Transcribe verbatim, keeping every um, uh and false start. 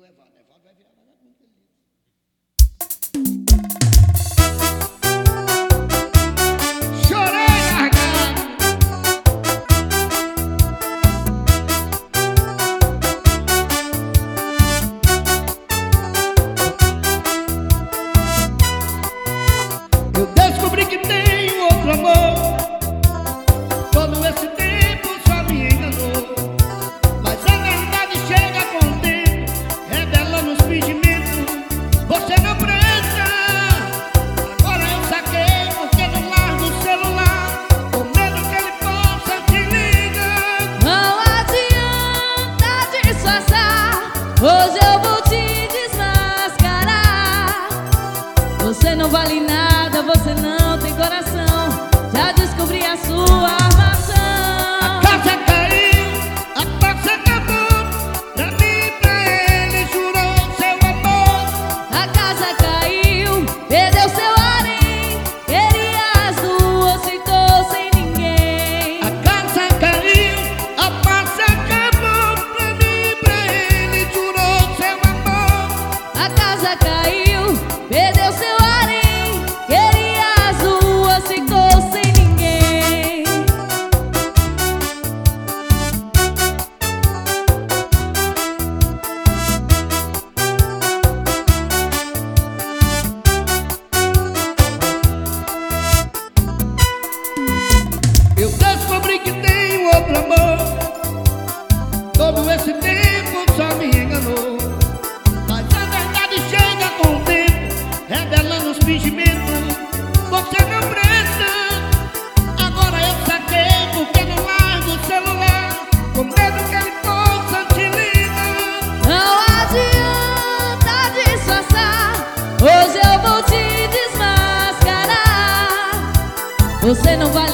levar. Nevaldo vai virar vagabundo, ele diz. Chorei, largado. Eu descobri que tenho outro amor. Todo esse tempo só me enganou. Mas a verdade chega com o tempo, revelando os fingimentos. Você não presta. Agora eu saquei porque não largo o celular, com medo que ele possa te ligar. Não adianta disfarçar, hoje eu vou te desmascarar. Você não vale nada, você não tem coração. Já descobri a sua armação. A casa caiu, a paz acabou. Pra mim e pra ele jurou seu amor. A casa caiu, perdeu seu harém. Queria as duas, ficou sem ninguém. A casa caiu, a paz acabou. Pra mim e pra ele jurou seu amor. A casa caiu, perdeu seu harém. Queria as duas, ficou sem ninguém. Eu descobri que tenho outro amor. Todo esse tempo só me enganou. Mas a verdade chega com o tempo, revelando os fingimentos. Você não presta. Agora eu saquei porque não largo o celular, com medo que ele possa te ligar. Não adianta disfarçar, hoje eu vou te desmascarar. Você não vale